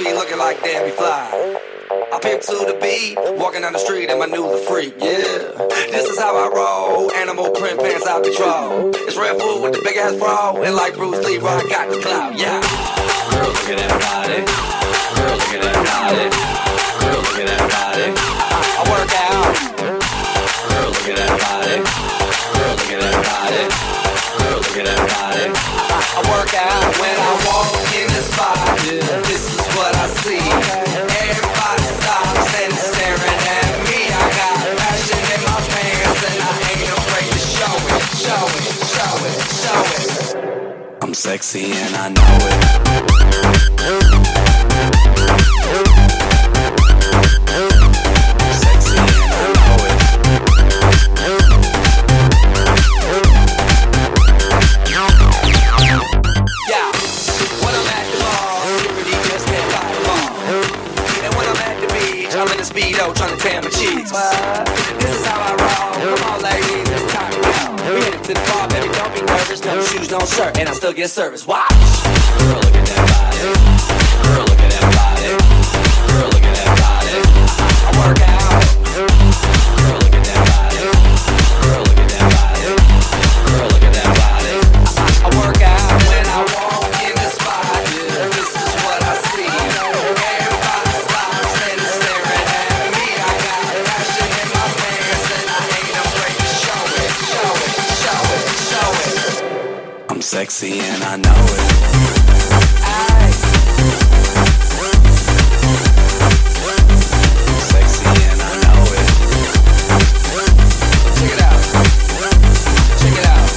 me looking like Debbie Fly. I pimp to the beat, walking down the street in my new freak, yeah. This is how I roll, animal print pants out control. It's Red Food with the big ass bra, and like Bruce Lee, I got the clout, yeah. Girl, look at that body. Girl, look at that body. Girl, look at that body. I work out. Girl, look at that body. Girl, look at that body. Girl, look at that body. I work out when I walk in the spot. This is what I see. Everybody stops and is staring at me. I got passion in my pants and I ain't afraid to show it, show it, show it, show it. I'm sexy and I know it. Speedo trying to tan my cheeks. This is how I roll. Come on, ladies, it's time to go. We headed to the bar, baby, don't be nervous. No shoes, no shirt, and I still get service. Watch. Girl, look at that body. Girl, look at that body. Girl, look at that body. I work out. Girl, look at that body. Girl, look at that body. Girl, look at that body. I work out when I walk in the spot. This is what I see. Everybody stops and is staring at me. I got passion in my pants and I ain't afraid to show it, show it, show it, show it. I'm sexy and I know it. I'm sexy and I know it. Check it out. Check it out.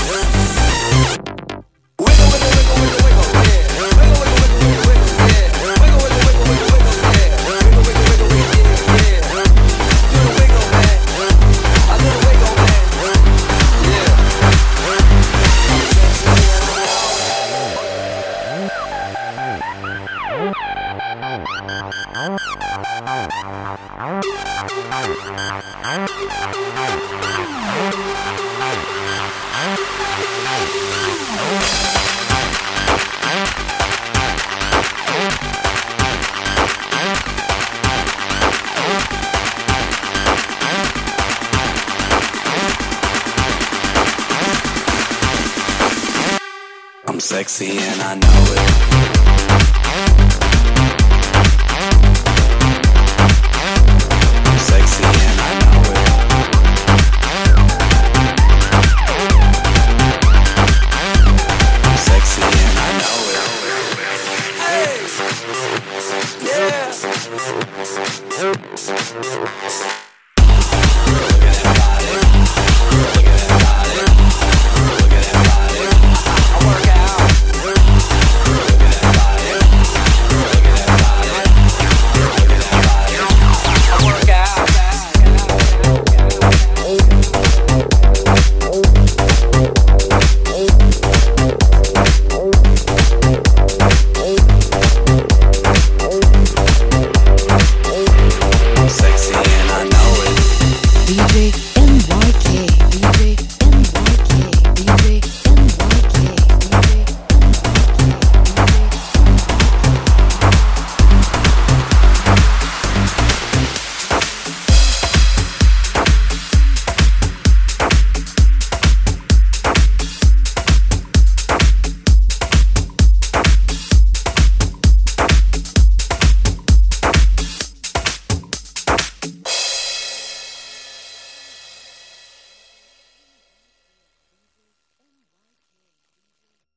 Wiggle, wiggle, wiggle, wiggle, wiggle, yeah. Wiggle, wiggle, wiggle, wiggle, wiggle, yeah. Wiggle, wiggle, wiggle, wiggle, wiggle, yeah. Wiggle, wiggle, wiggle, wiggle, yeah. Do the wiggle, man. I do the wiggle, man. Yeah. I'm sexy and I know it.